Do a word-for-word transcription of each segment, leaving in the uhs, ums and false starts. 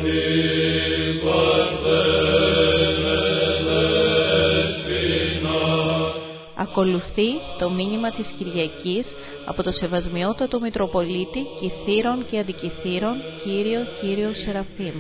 Ακολουθεί το μήνυμα της Κυριακής από το Σεβασμιότατο Μητροπολίτη Κιθήρων και Αντικιθήρων Κύριο Κύριο Σεραφείμ.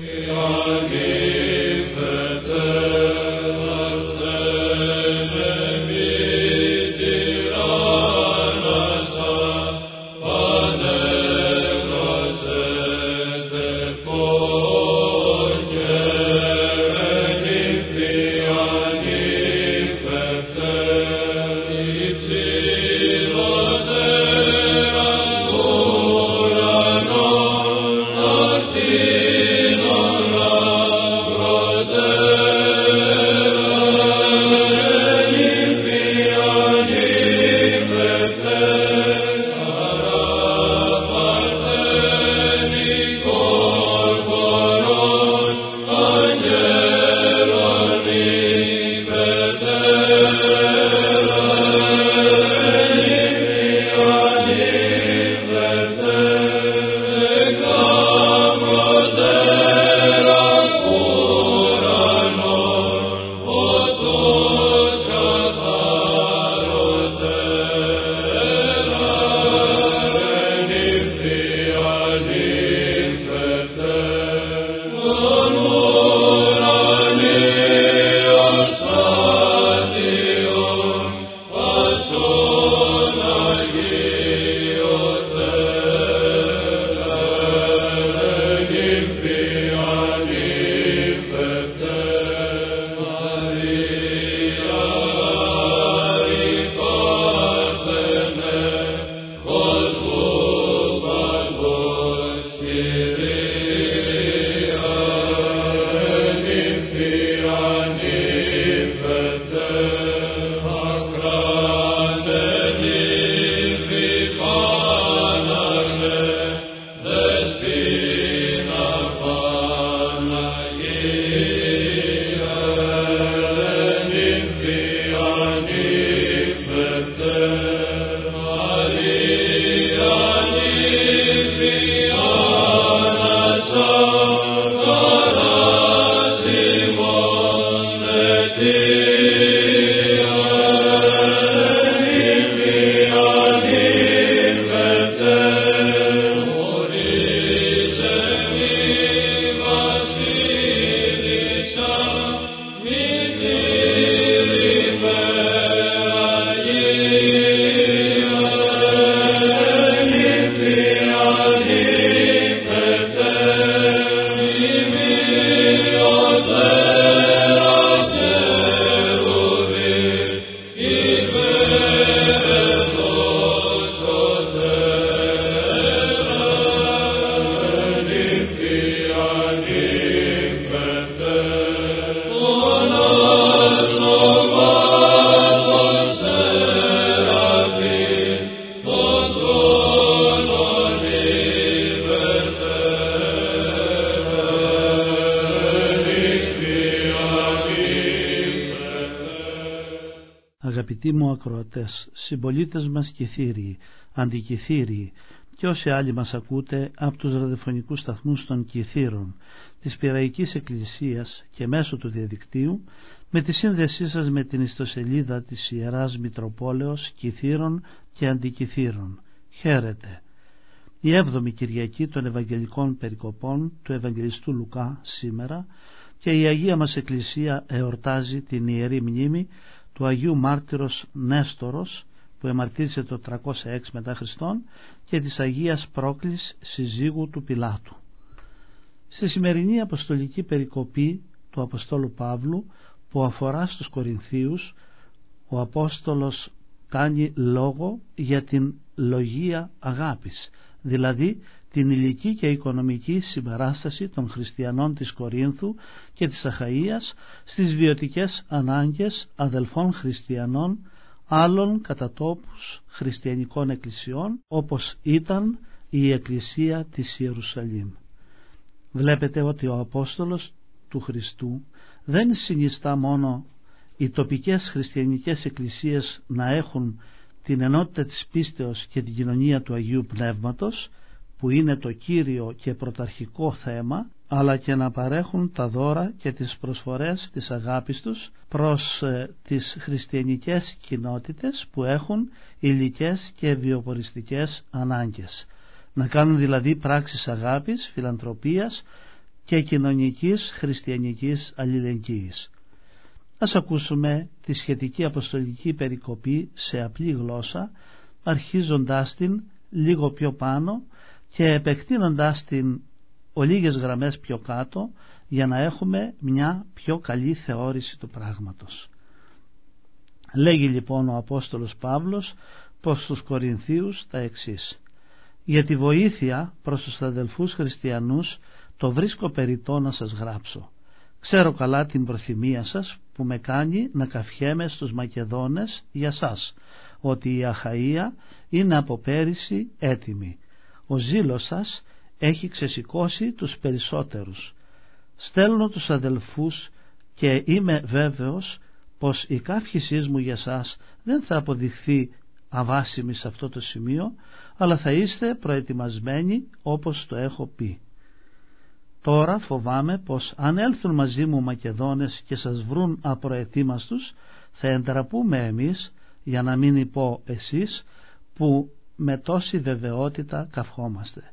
Αγαπητοί μου ακροατές, συμπολίτες μας Κιθύριοι, Αντικιθύριοι και όσοι άλλοι μας ακούτε από τους ραδιοφωνικούς σταθμούς των Κιθήρων της Πειραϊκής Εκκλησίας και μέσω του διαδικτύου, με τη σύνδεσή σας με την ιστοσελίδα της Ιεράς Μητροπόλεως Κιθήρων και Αντικιθήρων. Χαίρετε. Η έβδομη Κυριακή των Ευαγγελικών Περικοπών του Ευαγγελιστού Λουκά σήμερα, και η Αγία μας Εκκλησία εορτάζει την ιερή μνήμη του Αγίου Μάρτυρος Νέστορος, που εμαρτύρησε το τριακόσια έξι μετά Χριστόν, και της Αγίας Πρόκλης, συζύγου του Πιλάτου. Στη σημερινή αποστολική περικοπή του Αποστόλου Παύλου, που αφορά στους Κορινθίους, ο Απόστολος κάνει λόγο για την λογία αγάπης, δηλαδή την υλική και οικονομική συμπαράσταση των χριστιανών της Κορίνθου και της Αχαΐας στις βιωτικές ανάγκες αδελφών χριστιανών άλλων κατατόπους χριστιανικών εκκλησιών, όπως ήταν η Εκκλησία της Ιερουσαλήμ. Βλέπετε ότι ο Απόστολος του Χριστού δεν συνιστά μόνο οι τοπικές χριστιανικές εκκλησίες να έχουν την ενότητα της πίστεως και την κοινωνία του Αγίου Πνεύματος, που είναι το κύριο και πρωταρχικό θέμα, αλλά και να παρέχουν τα δώρα και τις προσφορές της αγάπης τους προς ε, τις χριστιανικές κοινότητες που έχουν υλικές και βιοποριστικές ανάγκες. Να κάνουν δηλαδή πράξεις αγάπης, φιλανθρωπίας και κοινωνικής χριστιανικής αλληλεγγύης. Ας ακούσουμε τη σχετική αποστολική περικοπή σε απλή γλώσσα, αρχίζοντάς την λίγο πιο πάνω και επεκτείνοντάς την ο λίγες γραμμές πιο κάτω, για να έχουμε μια πιο καλή θεώρηση του πράγματος. Λέγει λοιπόν ο Απόστολος Παύλος προς τους Κορινθίους τα εξής: «Για τη βοήθεια προς τους αδελφούς χριστιανούς το βρίσκω περιττό να σας γράψω. Ξέρω καλά την προθυμία σας που με κάνει να καυχέμαι στους Μακεδόνες για σας, ότι η Αχαΐα είναι από πέρυσι έτοιμη. Ο ζήλος σας έχει ξεσηκώσει τους περισσότερους. Στέλνω τους αδελφούς και είμαι βέβαιος πως η καύχησή μου για σας δεν θα αποδειχθεί αβάσιμη σε αυτό το σημείο, αλλά θα είστε προετοιμασμένοι όπως το έχω πει. Τώρα φοβάμαι πως αν έλθουν μαζί μου Μακεδόνες και σας βρουν απροετοίμαστους, θα εντραπούμε εμείς, για να μην πω εσείς, που με τόση βεβαιότητα καυχόμαστε».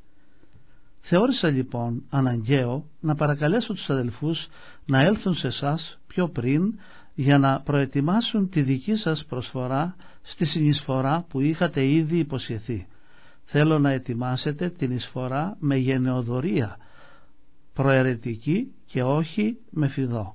Θεώρησα λοιπόν αναγκαίο να παρακαλέσω τους αδελφούς να έλθουν σε εσάς πιο πριν, για να προετοιμάσουν τη δική σας προσφορά στη συνεισφορά που είχατε ήδη υποσχεθεί. Θέλω να ετοιμάσετε την εισφορά με γενεοδορία, προαιρετική και όχι με φιδό.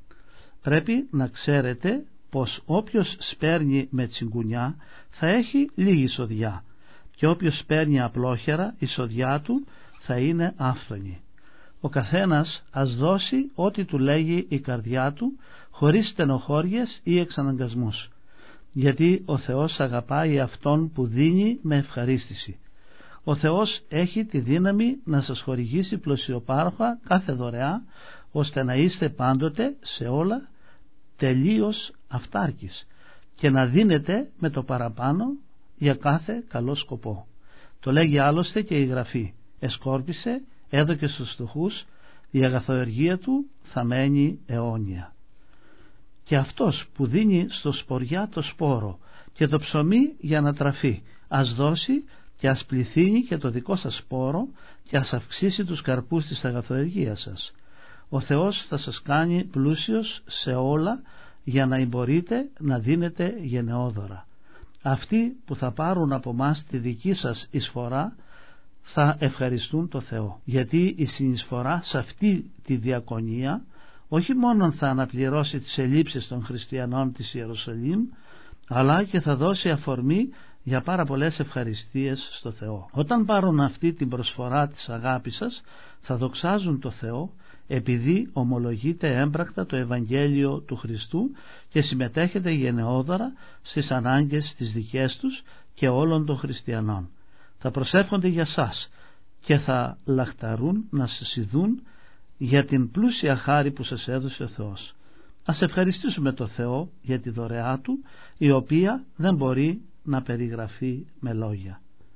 Πρέπει να ξέρετε πως όποιος σπέρνει με τσιγκουνιά θα έχει λίγη εισοδιά, και όποιος σπέρνει απλόχερα η εισοδιά του θα είναι άφθονη. Ο καθένας ας δώσει ό,τι του λέγει η καρδιά του, χωρίς στενοχώριες ή εξαναγκασμούς, γιατί ο Θεός αγαπάει αυτόν που δίνει με ευχαρίστηση. Ο Θεός έχει τη δύναμη να σας χορηγήσει πλουσιοπάροχα κάθε δωρεά, ώστε να είστε πάντοτε σε όλα τελείως αυτάρκης και να δίνετε με το παραπάνω για κάθε καλό σκοπό. Το λέγει άλλωστε και η Γραφή: «Εσκόρπισε, έδωκε στους φτωχούς, η αγαθοεργία του θα μένει αιώνια». Και αυτός που δίνει στο σποριά το σπόρο και το ψωμί για να τραφεί, ας δώσει και ας πληθύνει και το δικό σας σπόρο και ας αυξήσει τους καρπούς της αγαθοεργίας σας. Ο Θεός θα σας κάνει πλούσιος σε όλα, για να μπορείτε να δίνετε γενναιόδωρα. Αυτοί που θα πάρουν από μας τη δική σας εισφορά θα ευχαριστούν το Θεό, γιατί η συνεισφορά σε αυτή τη διακονία όχι μόνο θα αναπληρώσει τις ελλείψεις των χριστιανών της Ιερουσαλήμ, αλλά και θα δώσει αφορμή για πάρα πολλές ευχαριστίες στο Θεό. Όταν πάρουν αυτή την προσφορά της αγάπης σας, θα δοξάζουν το Θεό, επειδή ομολογείτε έμπρακτα το Ευαγγέλιο του Χριστού και συμμετέχετε γενναιόδωρα στις ανάγκες τις δικές τους και όλων των χριστιανών. Θα προσεύχονται για σας και θα λαχταρούν να σας ειδούν για την πλούσια χάρη που σας έδωσε ο Θεός. Ας ευχαριστήσουμε το Θεό για τη δωρεά Του, η οποία δεν μπορεί να περιγραφεί με λόγια.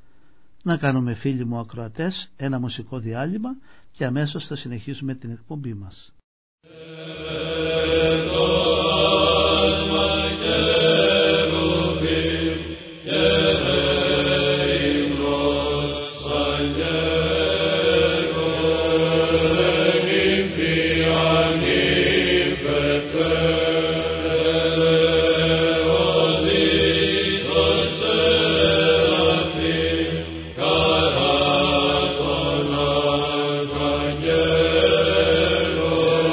Να κάνουμε, φίλοι μου ακροατές, ένα μουσικό διάλειμμα και αμέσως θα συνεχίσουμε την εκπομπή μας. Lord.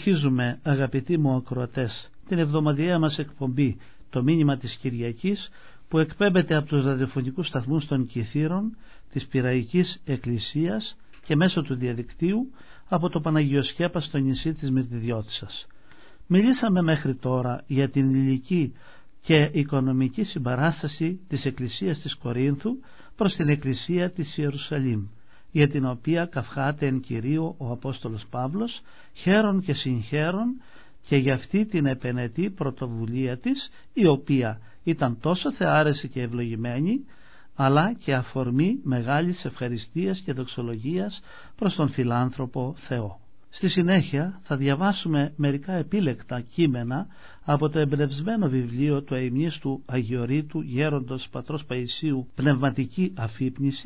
Συνεχίζουμε, αγαπητοί μου ακροατές, την εβδομαδιαία μας εκπομπή, το μήνυμα της Κυριακής, που εκπέμπεται από τους ραδιοφωνικούς σταθμούς των Κιθήρων της Πειραϊκής Εκκλησίας και μέσω του διαδικτύου από το Παναγιοσκέπα στο νησί της Μυρτιδιώτισσας. Μιλήσαμε μέχρι τώρα για την υλική και οικονομική συμπαράσταση της Εκκλησίας της Κορίνθου προς την Εκκλησία της Ιερουσαλήμ, για την οποία καυχάται εν Κυρίω ο Απόστολος Παύλος, χαίρον και συγχαίρον και για αυτή την επενετή πρωτοβουλία της, η οποία ήταν τόσο θεάρεση και ευλογημένη, αλλά και αφορμή μεγάλης ευχαριστίας και δοξολογίας προς τον φιλάνθρωπο Θεό. Στη συνέχεια θα διαβάσουμε μερικά επίλεκτα κείμενα από το εμπνευσμένο βιβλίο του αημνίστου Αγιορείτου Γέροντος Πατρός Παϊσίου «Πνευματική αφύπνιση»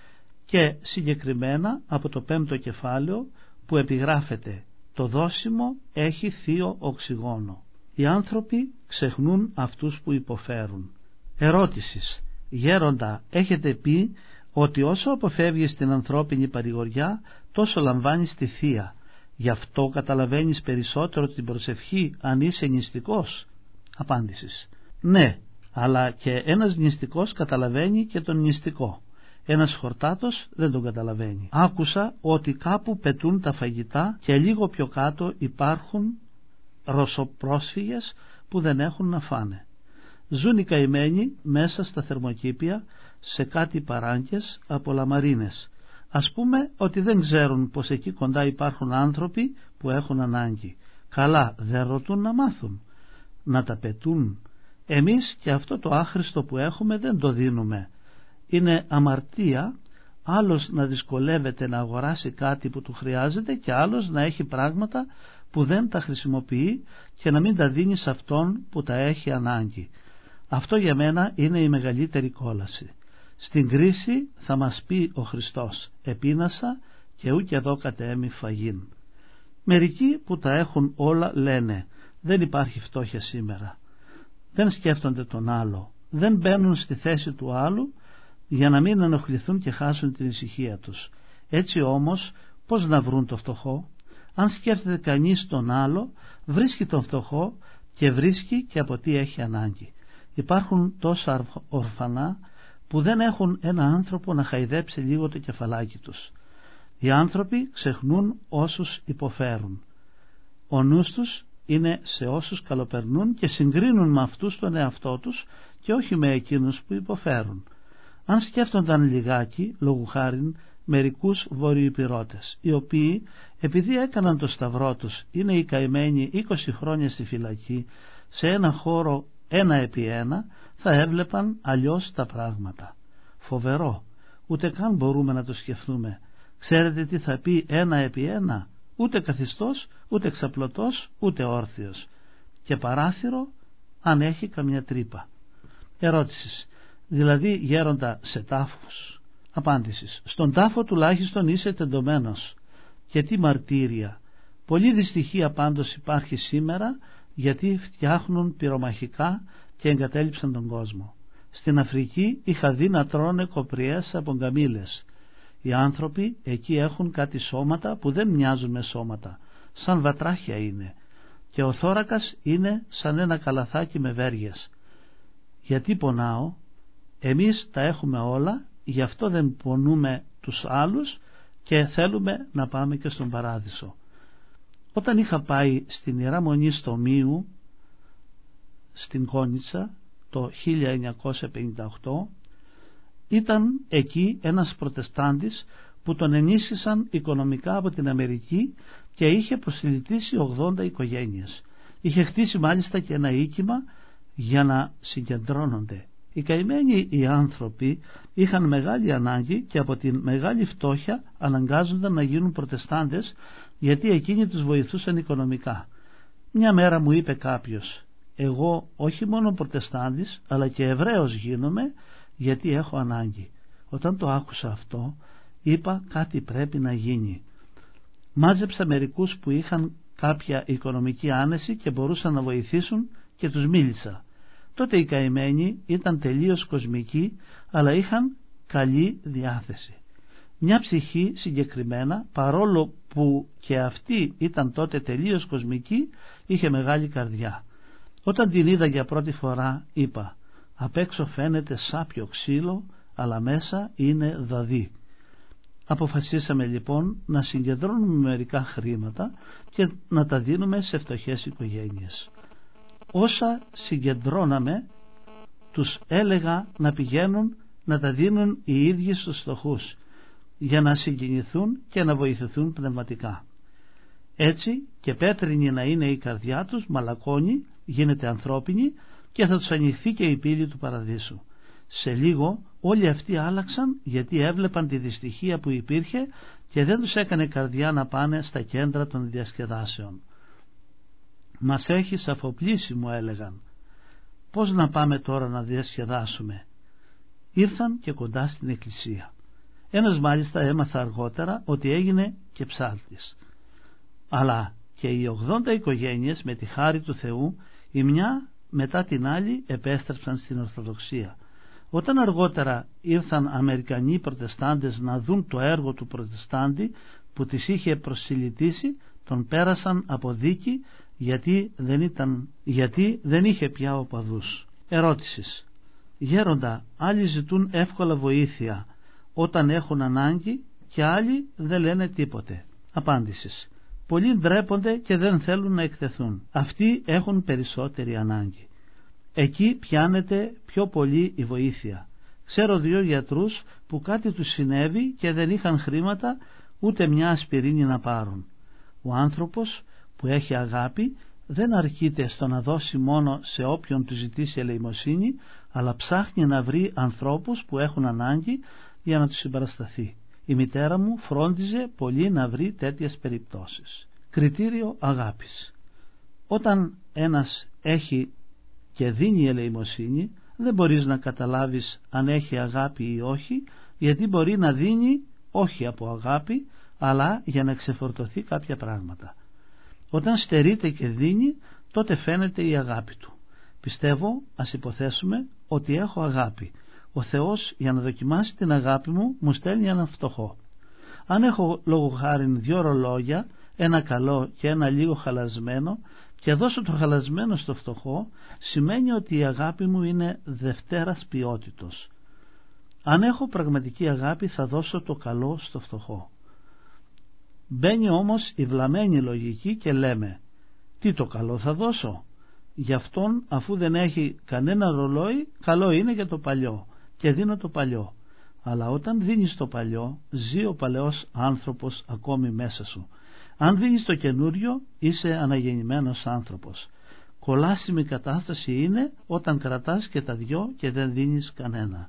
και συγκεκριμένα από το πέμπτο κεφάλαιο που επιγράφεται «Το δόσιμο έχει θείο οξυγόνο. Οι άνθρωποι ξεχνούν αυτούς που υποφέρουν». Ερώτησης: Γέροντα, έχετε πει ότι όσο αποφεύγεις την ανθρώπινη παρηγοριά, τόσο λαμβάνεις τη θεία. Γι' αυτό καταλαβαίνεις περισσότερο την προσευχή αν είσαι νηστικός? Απάντησης: ναι, αλλά και ένας νηστικός καταλαβαίνει και τον νηστικό. Ένας χορτάτος δεν τον καταλαβαίνει. Άκουσα ότι κάπου πετούν τα φαγητά και λίγο πιο κάτω υπάρχουν ρωσοπρόσφυγες που δεν έχουν να φάνε. Ζουν οι καημένοι μέσα στα θερμοκήπια σε κάτι παράγκες από λαμαρίνες. Ας πούμε ότι δεν ξέρουν πως εκεί κοντά υπάρχουν άνθρωποι που έχουν ανάγκη. Καλά, δεν ρωτούν να μάθουν? Να τα πετούν? Εμείς και αυτό το άχρηστο που έχουμε δεν το δίνουμε. Είναι αμαρτία άλλος να δυσκολεύεται να αγοράσει κάτι που του χρειάζεται και άλλος να έχει πράγματα που δεν τα χρησιμοποιεί και να μην τα δίνει σε αυτόν που τα έχει ανάγκη. Αυτό για μένα είναι η μεγαλύτερη κόλαση. Στην κρίση θα μας πει ο Χριστός: επείνασα και ούκ εδώ κατέμει φαγήν. Μερικοί που τα έχουν όλα λένε: δεν υπάρχει φτώχεια σήμερα. Δεν σκέφτονται τον άλλο, δεν μπαίνουν στη θέση του άλλου για να μην ενοχληθούν και χάσουν την ησυχία τους. Έτσι όμως πώς να βρουν το φτωχό? Αν σκέφτεται κανείς τον άλλο, βρίσκει τον φτωχό και βρίσκει και από τι έχει ανάγκη. Υπάρχουν τόσα ορφανά που δεν έχουν ένα άνθρωπο να χαϊδέψει λίγο το κεφαλάκι τους. Οι άνθρωποι ξεχνούν όσους υποφέρουν. Ο νους τους είναι σε όσους καλοπερνούν και συγκρίνουν με αυτούς τον εαυτό τους και όχι με εκείνους που υποφέρουν. Αν σκέφτονταν λιγάκι, λόγου χάριν, μερικούς βορειοϊπηρώτες, οι οποίοι επειδή έκαναν το σταυρό τους είναι οι καημένοι είκοσι χρόνια στη φυλακή σε ένα χώρο ένα επί ένα, θα έβλεπαν αλλιώς τα πράγματα. Φοβερό, ούτε καν μπορούμε να το σκεφτούμε. Ξέρετε τι θα πει ένα επί ένα? Ούτε καθιστός, ούτε ξαπλωτός, ούτε όρθιος. Και παράθυρο αν έχει καμιά τρύπα. Ερώτησης: δηλαδή γέροντα σε τάφους? Απάντησης: στον τάφο τουλάχιστον είσαι τεντωμένος. Και τι μαρτύρια! Πολύ δυστυχία πάντως υπάρχει σήμερα, γιατί φτιάχνουν πυρομαχικά και εγκατέλειψαν τον κόσμο. Στην Αφρική είχα δει να τρώνε κοπριές από γκαμίλες. Οι άνθρωποι εκεί έχουν κάτι σώματα που δεν μοιάζουν με σώματα, σαν βατράχια είναι, και ο θώρακας είναι σαν ένα καλαθάκι με βέργες. Γιατί πονάω? Εμείς τα έχουμε όλα, γι' αυτό δεν πονούμε τους άλλους και θέλουμε να πάμε και στον παράδεισο. Όταν είχα πάει στην Ιερά Μονή στο Μίου στην Κόνιτσα το χίλια εννιακόσια πενήντα οκτώ, ήταν εκεί ένας προτεστάντης που τον ενίσχυσαν οικονομικά από την Αμερική και είχε προσιλητήσει ογδόντα οικογένειες. Είχε χτίσει μάλιστα και ένα οίκημα για να συγκεντρώνονται. Οι καημένοι οι άνθρωποι είχαν μεγάλη ανάγκη και από την μεγάλη φτώχεια αναγκάζονταν να γίνουν προτεστάντες, γιατί εκείνοι τους βοηθούσαν οικονομικά. Μια μέρα μου είπε κάποιος: εγώ όχι μόνο προτεστάντης αλλά και Εβραίος γίνομαι, γιατί έχω ανάγκη. Όταν το άκουσα αυτό, είπα κάτι πρέπει να γίνει. Μάζεψα μερικούς που είχαν κάποια οικονομική άνεση και μπορούσαν να βοηθήσουν και τους μίλησα. Τότε οι καημένοι ήταν τελείως κοσμικοί, αλλά είχαν καλή διάθεση. Μια ψυχή συγκεκριμένα, παρόλο που και αυτή ήταν τότε τελείως κοσμική, είχε μεγάλη καρδιά. Όταν την είδα για πρώτη φορά είπα, απ' έξω φαίνεται σάπιο ξύλο, αλλά μέσα είναι δαδί. Αποφασίσαμε λοιπόν να συγκεντρώνουμε μερικά χρήματα και να τα δίνουμε σε φτωχές οικογένειες. Όσα συγκεντρώναμε τους έλεγα να πηγαίνουν να τα δίνουν οι ίδιοι στους φτωχούς, για να συγκινηθούν και να βοηθηθούν πνευματικά. Έτσι και πέτρινη να είναι η καρδιά τους, μαλακώνει, γίνεται ανθρώπινη και θα τους ανοιχθεί και η πύλη του παραδείσου. Σε λίγο όλοι αυτοί άλλαξαν, γιατί έβλεπαν τη δυστυχία που υπήρχε και δεν τους έκανε καρδιά να πάνε στα κέντρα των διασκεδάσεων. Μας έχεις αφοπλίσει, μου έλεγαν. Πώς να πάμε τώρα να διασκεδάσουμε? Ήρθαν και κοντά στην εκκλησία. Ένας μάλιστα έμαθα αργότερα ότι έγινε και ψάλτης. Αλλά και οι ογδόντα οικογένειες με τη χάρη του Θεού, η μια μετά την άλλη επέστρεψαν στην Ορθοδοξία. Όταν αργότερα ήρθαν Αμερικανοί προτεστάντες να δουν το έργο του προτεστάντη που τις είχε προσιλητήσει, τον πέρασαν από δίκη γιατί δεν, ήταν, γιατί δεν είχε πια οπαδούς. Ερώτησης. Γέροντα, άλλοι ζητούν εύκολα βοήθεια όταν έχουν ανάγκη και άλλοι δεν λένε τίποτε. Απάντησης. Πολλοί ντρέπονται και δεν θέλουν να εκτεθούν. Αυτοί έχουν περισσότερη ανάγκη. Εκεί πιάνεται πιο πολύ η βοήθεια. Ξέρω δύο γιατρούς που κάτι τους συνέβη και δεν είχαν χρήματα ούτε μια ασπιρίνη να πάρουν. Ο άνθρωπος που έχει αγάπη δεν αρκείται στο να δώσει μόνο σε όποιον του ζητήσει ελεημοσύνη, αλλά ψάχνει να βρει ανθρώπους που έχουν ανάγκη για να τους συμπαρασταθεί. Η μητέρα μου φρόντιζε πολύ να βρει τέτοιες περιπτώσεις. Κριτήριο αγάπης. Όταν ένας έχει και δίνει ελεημοσύνη, δεν μπορείς να καταλάβεις αν έχει αγάπη ή όχι, γιατί μπορεί να δίνει όχι από αγάπη, αλλά για να ξεφορτωθεί κάποια πράγματα. Όταν στερείται και δίνει, τότε φαίνεται η αγάπη του. Πιστεύω, ας υποθέσουμε, ότι έχω αγάπη. Ο Θεός, για να δοκιμάσει την αγάπη μου, μου στέλνει έναν φτωχό. Αν έχω λόγω χάριν δύο ρολόγια, ένα καλό και ένα λίγο χαλασμένο, και δώσω το χαλασμένο στο φτωχό, σημαίνει ότι η αγάπη μου είναι δευτέρας ποιότητος. Αν έχω πραγματική αγάπη, θα δώσω το καλό στο φτωχό. Μπαίνει όμως η βλαμμένη λογική και λέμε, τι το καλό θα δώσω? Γι' αυτόν, αφού δεν έχει κανένα ρολόι, καλό είναι για το παλιό και δίνω το παλιό. Αλλά όταν δίνεις το παλιό, ζει ο παλαιός άνθρωπος ακόμη μέσα σου. Αν δίνεις το καινούριο, είσαι αναγεννημένος άνθρωπος. Κολάσιμη κατάσταση είναι όταν κρατάς και τα δυο και δεν δίνεις κανένα.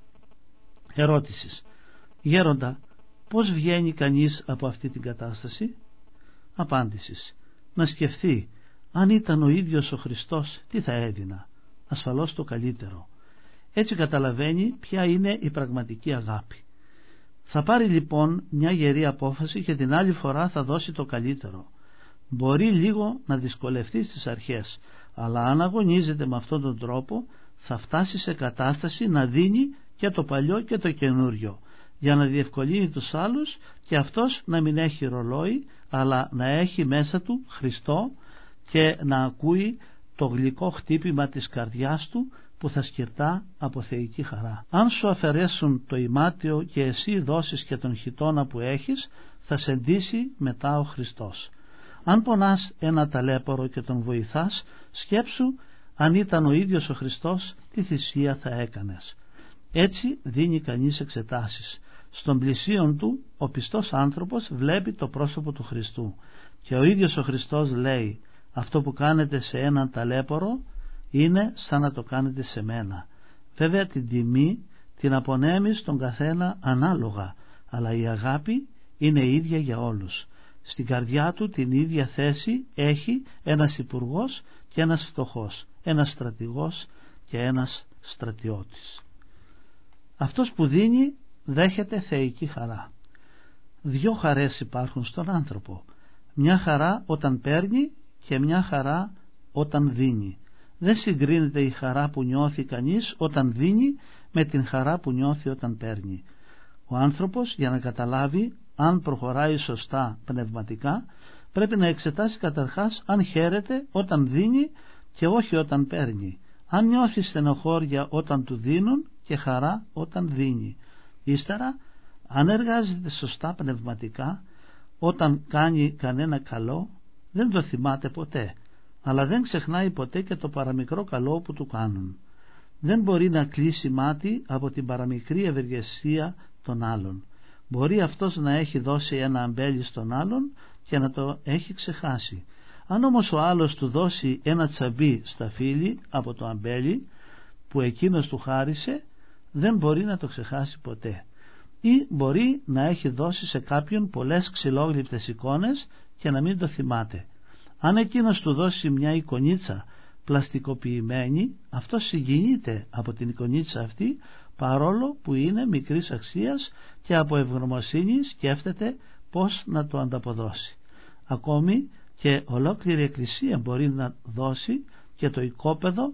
Ερώτησης. Γέροντα, πώς βγαίνει κανείς από αυτή την κατάσταση? Απάντησης. Να σκεφτεί, αν ήταν ο ίδιος ο Χριστός, τι θα έδινα? Ασφαλώς το καλύτερο. Έτσι καταλαβαίνει ποια είναι η πραγματική αγάπη. Θα πάρει λοιπόν μια γερή απόφαση και την άλλη φορά θα δώσει το καλύτερο. Μπορεί λίγο να δυσκολευτεί στις αρχές, αλλά αν αγωνίζεται με αυτόν τον τρόπο θα φτάσει σε κατάσταση να δίνει και το παλιό και το καινούριο, για να διευκολύνει τους άλλους και αυτός να μην έχει ρολόι, αλλά να έχει μέσα του Χριστό και να ακούει το γλυκό χτύπημα της καρδιάς του που θα σκυρτά από θεϊκή χαρά. Αν σου αφαιρέσουν το ημάτιο και εσύ δώσεις και τον χιτώνα που έχεις, θα σε ντύσει μετά ο Χριστός. Αν πονάς ένα ταλέπορο και τον βοηθάς, σκέψου αν ήταν ο ίδιος ο Χριστός, τι θυσία θα έκανες. Έτσι δίνει κανείς εξετάσεις. Στον πλησίον του ο πιστός άνθρωπος βλέπει το πρόσωπο του Χριστού και ο ίδιος ο Χριστός λέει, αυτό που κάνετε σε έναν ταλέπορο είναι σαν να το κάνετε σε μένα. Βέβαια την τιμή την απονέμει στον καθένα ανάλογα, αλλά η αγάπη είναι ίδια για όλους. Στην καρδιά του την ίδια θέση έχει ένας υπουργός και ένας φτωχός, ένας στρατηγός και ένας στρατιώτης. Αυτός που δίνει δέχεται θεϊκή χαρά. Δυο χαρές υπάρχουν στον άνθρωπο. Μια χαρά όταν παίρνει και μια χαρά όταν δίνει. Δεν συγκρίνεται η χαρά που νιώθει κανείς όταν δίνει με την χαρά που νιώθει όταν παίρνει. Ο άνθρωπος, για να καταλάβει αν προχωράει σωστά πνευματικά, πρέπει να εξετάσει καταρχάς αν χαίρεται όταν δίνει και όχι όταν παίρνει, αν νιώθει στενοχώρια όταν του δίνουν και χαρά όταν δίνει. Ύστερα, αν εργάζεται σωστά πνευματικά, όταν κάνει κανένα καλό δεν το θυμάται ποτέ, αλλά δεν ξεχνάει ποτέ και το παραμικρό καλό που του κάνουν. Δεν μπορεί να κλείσει μάτι από την παραμικρή ευεργεσία των άλλων. Μπορεί αυτός να έχει δώσει ένα αμπέλι στον άλλον και να το έχει ξεχάσει. Αν όμως ο άλλος του δώσει ένα τσαμπί στα φύλλη από το αμπέλι που εκείνος του χάρισε, δεν μπορεί να το ξεχάσει ποτέ. Ή μπορεί να έχει δώσει σε κάποιον πολλές ξυλόγλυπτες εικόνες και να μην το θυμάται. Αν εκείνος του δώσει μια εικονίτσα πλαστικοποιημένη, αυτός συγκινείται από την εικονίτσα αυτή, παρόλο που είναι μικρής αξίας, και από ευγνωμοσύνη σκέφτεται πώς να το ανταποδώσει. Ακόμη και ολόκληρη εκκλησία μπορεί να δώσει και το οικόπεδο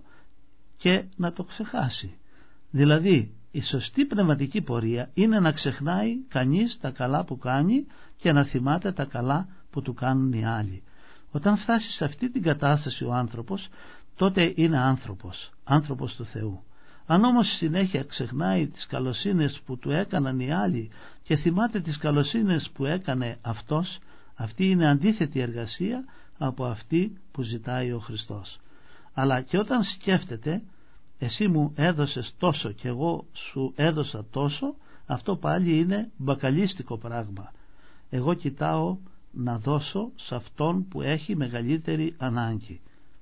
και να το ξεχάσει. Δηλαδή, η σωστή πνευματική πορεία είναι να ξεχνάει κανείς τα καλά που κάνει και να θυμάται τα καλά που του κάνουν οι άλλοι. Όταν φτάσει σε αυτή την κατάσταση ο άνθρωπος, τότε είναι άνθρωπος, άνθρωπος του Θεού. Αν όμως συνέχεια ξεχνάει τις καλοσύνες που του έκαναν οι άλλοι και θυμάται τις καλοσύνες που έκανε αυτός, αυτή είναι αντίθετη εργασία από αυτή που ζητάει ο Χριστός. Αλλά και όταν σκέφτεται, εσύ μου έδωσες τόσο και εγώ σου έδωσα τόσο, αυτό πάλι είναι μπακαλίστικο πράγμα. Εγώ κοιτάω να δώσω σε αυτόν που έχει μεγαλύτερη ανάγκη.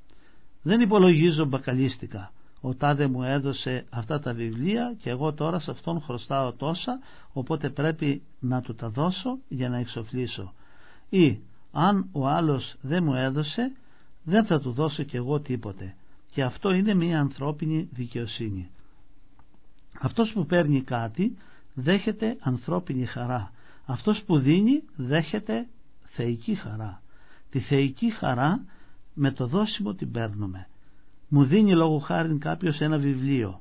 Δεν υπολογίζω μπακαλίστικα. Ο τάδε μου έδωσε αυτά τα βιβλία και εγώ τώρα σε αυτόν χρωστάω τόσα, οπότε πρέπει να του τα δώσω για να εξοφλήσω. Ή αν ο άλλος δεν μου έδωσε, δεν θα του δώσω κι εγώ τίποτε. Και αυτό είναι μια ανθρώπινη δικαιοσύνη. Αυτός που παίρνει κάτι δέχεται ανθρώπινη χαρά. Αυτός που δίνει δέχεται θεϊκή χαρά. Τη θεϊκή χαρά με το δώσιμο την παίρνουμε. Μου δίνει λόγω χάριν κάποιος ένα βιβλίο.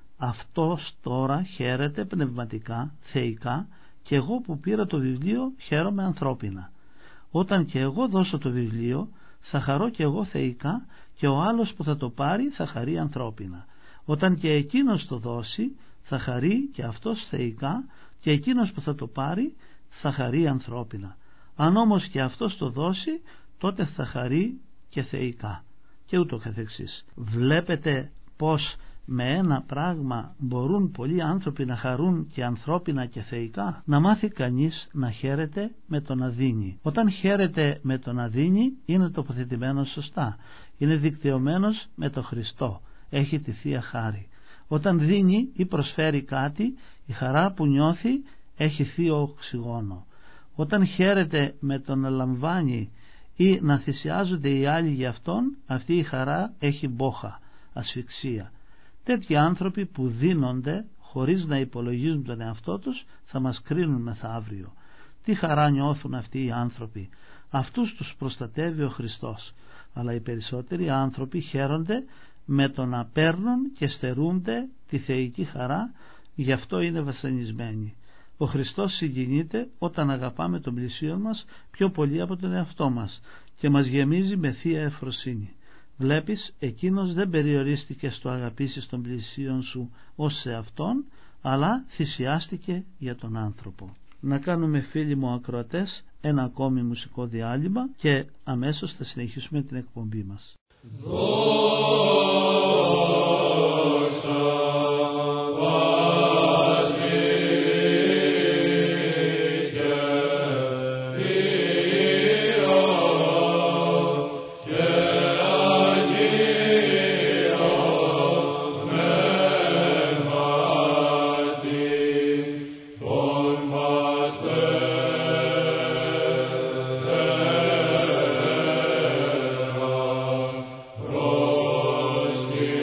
Αυτός τώρα χαίρεται πνευματικά, θεϊκά, και εγώ που πήρα το βιβλίο χαίρομαι ανθρώπινα. Όταν και εγώ δώσω το βιβλίο θα χαρώ και εγώ θεϊκά και ο άλλος που θα το πάρει θα χαρεί ανθρώπινα. Όταν και εκείνος το δώσει θα χαρεί και αυτός θεϊκά και εκείνος που θα το πάρει θα χαρεί ανθρώπινα. Αν όμως και αυτός το δώσει, τότε θα χαρεί και θεϊκά και ούτω καθεξής. Βλέπετε πως με ένα πράγμα μπορούν πολλοί άνθρωποι να χαρούν και ανθρώπινα και θεϊκά. Να μάθει κανείς να χαίρεται με το να δίνει. Όταν χαίρεται με το να δίνει, είναι τοποθετημένος σωστά, είναι δικτυωμένος με το Χριστό, έχει τη Θεία Χάρη. Όταν δίνει ή προσφέρει κάτι, η χαρά που νιώθει έχει θείο οξυγόνο. Όταν χαίρεται με το να λαμβάνει ή να θυσιάζονται οι άλλοι για αυτόν, αυτή η χαρά έχει μπόχα, ασφυξία. Τέτοιοι άνθρωποι που δίνονται χωρίς να υπολογίζουν τον εαυτό τους θα μας κρίνουν μεθαύριο. Τι χαρά νιώθουν αυτοί οι άνθρωποι. Αυτούς τους προστατεύει ο Χριστός. Αλλά οι περισσότεροι άνθρωποι χαίρονται με το να παίρνουν και στερούνται τη θεϊκή χαρά, γι' αυτό είναι βασανισμένοι. Ο Χριστός συγκινείται όταν αγαπάμε τον πλησίον μας πιο πολύ από τον εαυτό μας και μας γεμίζει με θεία ευφροσύνη. Βλέπεις, εκείνος δεν περιορίστηκε στο αγαπήσεις τον πλησίον σου ως σε αυτόν, αλλά θυσιάστηκε για τον άνθρωπο. Να κάνουμε, φίλοι μου ακροατές, ένα ακόμη μουσικό διάλειμμα και αμέσως θα συνεχίσουμε την εκπομπή μας. Rosh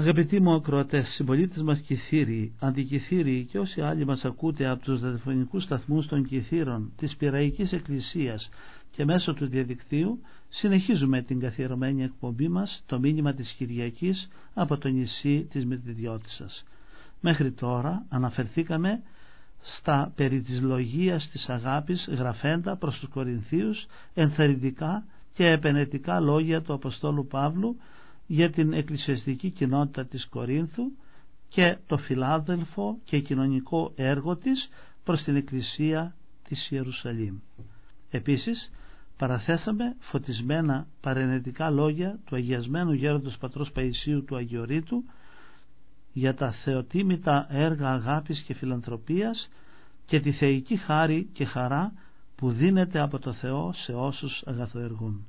Αγαπητοί μου ακροατές, συμπολίτες μας Κιθύριοι, αντικιθύριοι και όσοι άλλοι μας ακούτε από τους ραδιοφωνικούς σταθμούς των Κιθύρων της Πειραϊκής Εκκλησίας και μέσω του διαδικτύου, συνεχίζουμε την καθιερωμένη εκπομπή μας, το μήνυμα της Κυριακής από το νησί της Μυρτιδιώτισσας. Μέχρι τώρα αναφερθήκαμε στα περί της λογίας της αγάπης γραφέντα προς τους Κορινθίους, ενθαρρυντικά και επενετικά λόγια του Αποστόλου Παύλου για την εκκλησιαστική κοινότητα της Κορίνθου και το φιλάδελφο και κοινωνικό έργο της προς την Εκκλησία της Ιερουσαλήμ. Επίσης παραθέσαμε φωτισμένα παρενετικά λόγια του αγιασμένου γέροντος πατρός Παϊσίου του Αγιορείτου για τα θεοτίμητα έργα αγάπης και φιλανθρωπίας και τη θεϊκή χάρη και χαρά που δίνεται από το Θεό σε όσους αγαθοεργούν.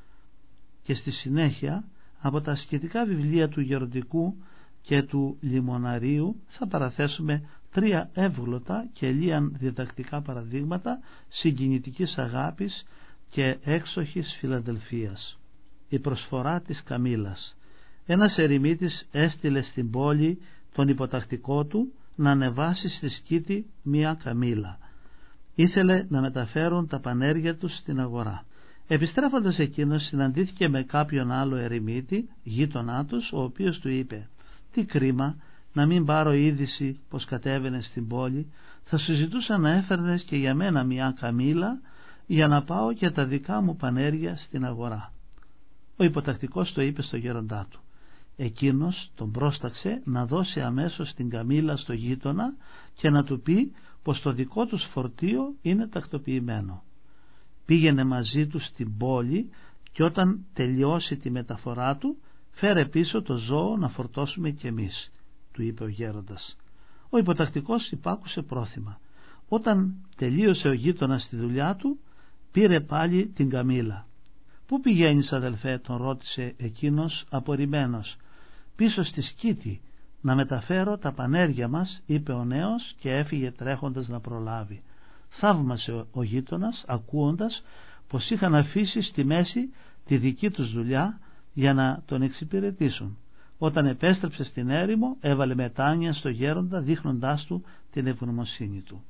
Και στη συνέχεια από τα σχετικά βιβλία του Γεροντικού και του Λιμοναρίου θα παραθέσουμε τρία εύγλωτα και λίαν διδακτικά παραδείγματα συγκινητικής αγάπης και έξοχης φιλαδελφίας. Η προσφορά της καμήλας. Ένας ερημίτης έστειλε στην πόλη τον υποτακτικό του να ανεβάσει στη σκήτη μία καμήλα. Ήθελε να μεταφέρουν τα πανέρια τους στην αγορά. Επιστρέφοντας εκείνος συναντήθηκε με κάποιον άλλο ερημίτη, γείτονά τους, ο οποίος του είπε «Τι κρίμα να μην πάρω είδηση πως κατέβαινε στην πόλη, θα σου ζητούσα να έφερνες και για μένα μια καμήλα για να πάω και τα δικά μου πανέρια στην αγορά». Ο υποτακτικός το είπε στο γέροντά του. Εκείνος τον πρόσταξε να δώσει αμέσως την καμήλα στο γείτονα και να του πει πως το δικό τους φορτίο είναι τακτοποιημένο. Πήγαινε μαζί του στην πόλη και όταν τελειώσει τη μεταφορά του φέρε πίσω το ζώο να φορτώσουμε κι εμείς, του είπε ο γέροντας. Ο υποτακτικός υπάκουσε πρόθυμα. Όταν τελείωσε ο γείτονας τη δουλειά του πήρε πάλι την καμήλα. «Πού πηγαίνεις αδελφέ?» τον ρώτησε εκείνος απορριμμένος. «Πίσω στη σκήτη να μεταφέρω τα πανέρια μας», είπε ο νέος και έφυγε τρέχοντας να προλάβει. Θαύμασε ο γείτονας ακούοντας πως είχαν αφήσει στη μέση τη δική τους δουλειά για να τον εξυπηρετήσουν. Όταν επέστρεψε στην έρημο έβαλε μετάνοια στο γέροντα δείχνοντάς του την ευγνωμοσύνη του.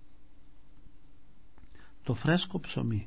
Το φρέσκο ψωμί.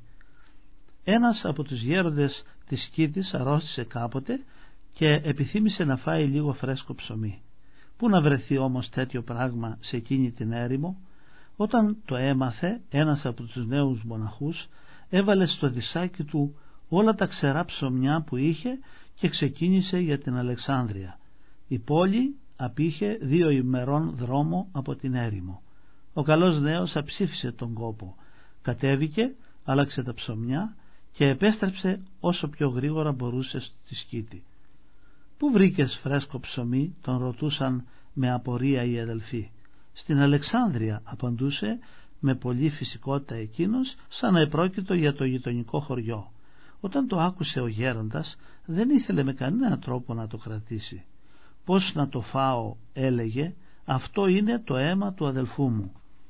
Ένας από τους γέροντες της Σκήτης αρρώστησε κάποτε και επιθύμησε να φάει λίγο φρέσκο ψωμί. Πού να βρεθεί όμως τέτοιο πράγμα σε εκείνη την έρημο? Όταν το έμαθε, ένας από τους νέους μοναχούς έβαλε στο δισάκι του όλα τα ξερά ψωμιά που είχε και ξεκίνησε για την Αλεξάνδρεια. Η πόλη απήχε δύο ημερών δρόμο από την έρημο. Ο καλός νέος αψήφισε τον κόπο, κατέβηκε, άλλαξε τα ψωμιά και επέστρεψε όσο πιο γρήγορα μπορούσε στη Σκήτη. «Πού βρήκες φρέσκο ψωμί?» τον ρωτούσαν με απορία οι αδελφοί. «Στην Αλεξάνδρεια», απαντούσε με πολύ φυσικότητα εκείνος, σαν να επρόκειτο για το γειτονικό χωριό. Όταν το άκουσε ο γέροντας δεν ήθελε με κανένα τρόπο να το κρατήσει. «Πώς να το φάω?» έλεγε, «αυτό είναι το αίμα του αδελφού μου».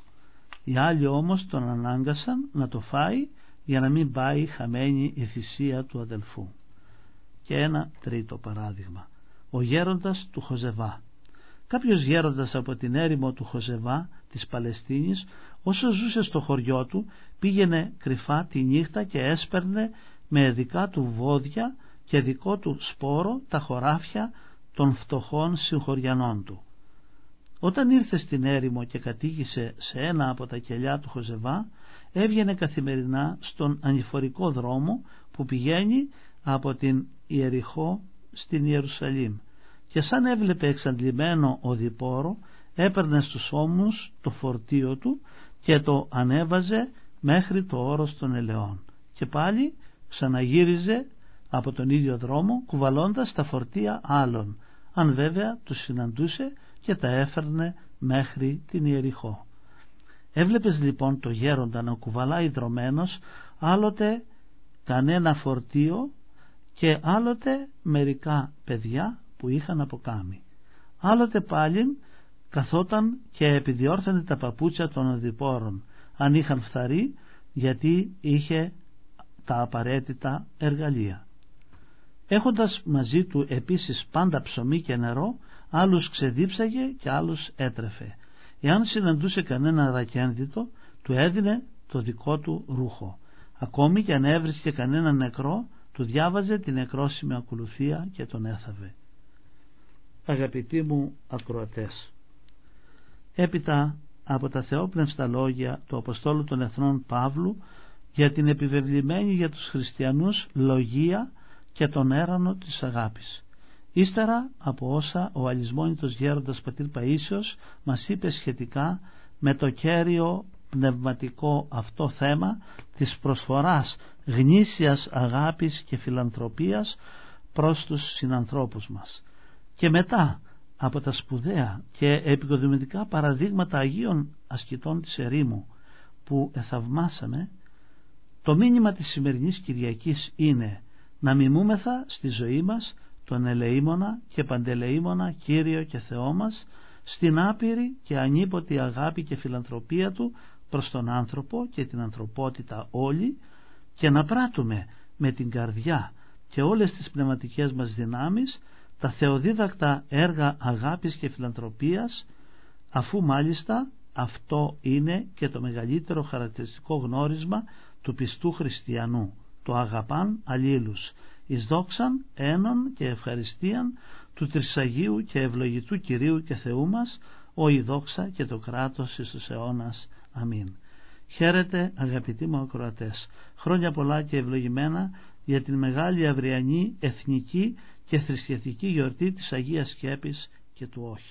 Οι άλλοι όμως τον ανάγκασαν να το φάει για να μην πάει χαμένη η θυσία του αδελφού. Και ένα τρίτο παράδειγμα. Ο γέροντας του Χοζεβά. Κάποιος γέροντας από την έρημο του Χοζεβά της Παλαιστίνης, όσο ζούσε στο χωριό του, πήγαινε κρυφά τη νύχτα και έσπερνε με δικά του βόδια και δικό του σπόρο τα χωράφια των φτωχών συγχωριανών του. Όταν ήρθε στην έρημο και κατήγησε σε ένα από τα κελιά του Χοζεβά, έβγαινε καθημερινά στον ανηφορικό δρόμο που πηγαίνει από την Ιεριχώ στην Ιερουσαλήμ και σαν έβλεπε εξαντλημένο οδηπόρο έπαιρνε στους ώμους το φορτίο του και το ανέβαζε μέχρι το όρος των ελαιών και πάλι ξαναγύριζε από τον ίδιο δρόμο κουβαλώντας τα φορτία άλλων, αν βέβαια τους συναντούσε και τα έφερνε μέχρι την Ιεριχώ. Έβλεπες λοιπόν το γέροντα να κουβαλάει δρομένος άλλοτε κανένα φορτίο και άλλοτε μερικά παιδιά που είχαν αποκάμει. Άλλοτε πάλιν καθόταν και επιδιόρθωνε τα παπούτσια των οδηπόρων αν είχαν φθαρεί, γιατί είχε τα απαραίτητα εργαλεία. Έχοντας μαζί του επίσης πάντα ψωμί και νερό, άλλους ξεδίψαγε και άλλους έτρεφε. Εάν συναντούσε κανένα ρακένδυτο, του έδινε το δικό του ρούχο. Ακόμη και αν έβρισκε κανένα νεκρό, του διάβαζε την νεκρόσιμη ακολουθία και τον έθαβε. Αγαπητοί μου ακροατές, έπειτα από τα θεόπνευστα λόγια του Αποστόλου των Εθνών Παύλου για την επιβεβλημένη για τους χριστιανούς λογία και τον έρανο της αγάπης, ύστερα από όσα ο αλυσμόνητος γέροντας πατήρ Παΐσιος μας είπε σχετικά με το κέριο πνευματικό αυτό θέμα της προσφοράς γνήσιας αγάπης και φιλανθρωπίας προς τους συνανθρώπους μας, και μετά από τα σπουδαία και επικοδομητικά παραδείγματα Αγίων ασκητών της ερήμου που εθαυμάσαμε, το μήνυμα της σημερινής Κυριακής είναι να μιμούμεθα στη ζωή μας τον ελεήμονα και παντελεήμονα Κύριο και Θεό μας, στην άπειρη και ανίποτη αγάπη και φιλανθρωπία Του προς τον άνθρωπο και την ανθρωπότητα όλη, και να πράττουμε με την καρδιά και όλες τις πνευματικές μας δυνάμεις τα θεοδίδακτα έργα αγάπης και φιλανθρωπίας, αφού μάλιστα αυτό είναι και το μεγαλύτερο χαρακτηριστικό γνώρισμα του πιστού χριστιανού, το αγαπάν αλλήλους, εις δόξαν ένων και ευχαριστίαν του Τρισαγίου και ευλογητού Κυρίου και Θεού μας, ο η δόξα και το κράτος εις τους αιώνας. Αμήν. Χαίρετε αγαπητοί μου ακροατές, χρόνια πολλά και ευλογημένα για την μεγάλη αυριανή εθνική και θρησκευτική γιορτή της Αγίας Σκέπης και του Όχι.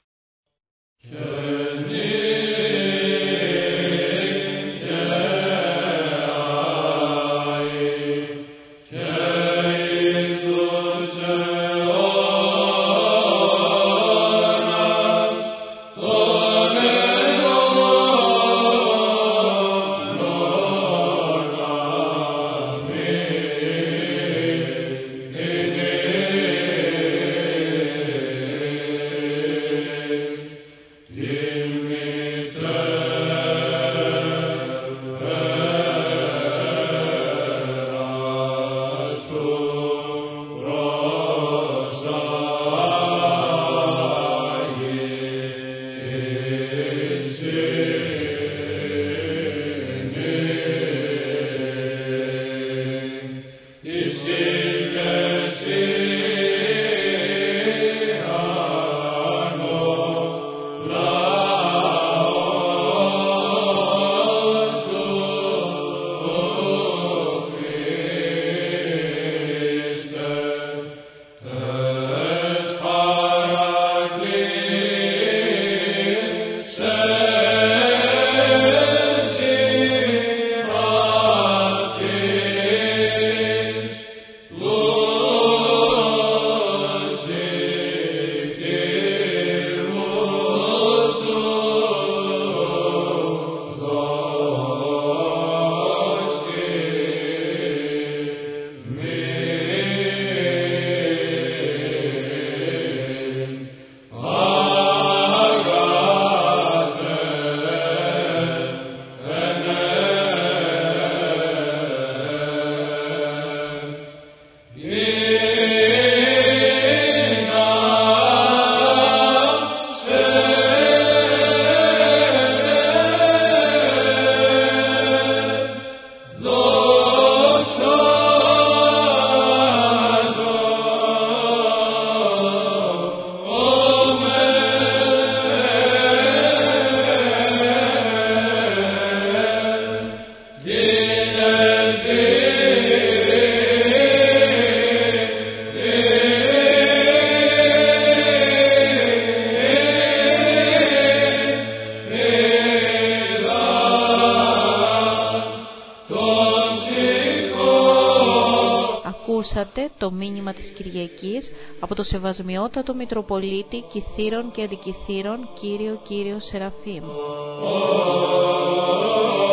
Ακούσατε το μήνυμα της Κυριακής από το Σεβασμιότατο Μητροπολίτη Κιθήρων και Αντικιθήρων Κύριο Κύριο Σεραφείμ.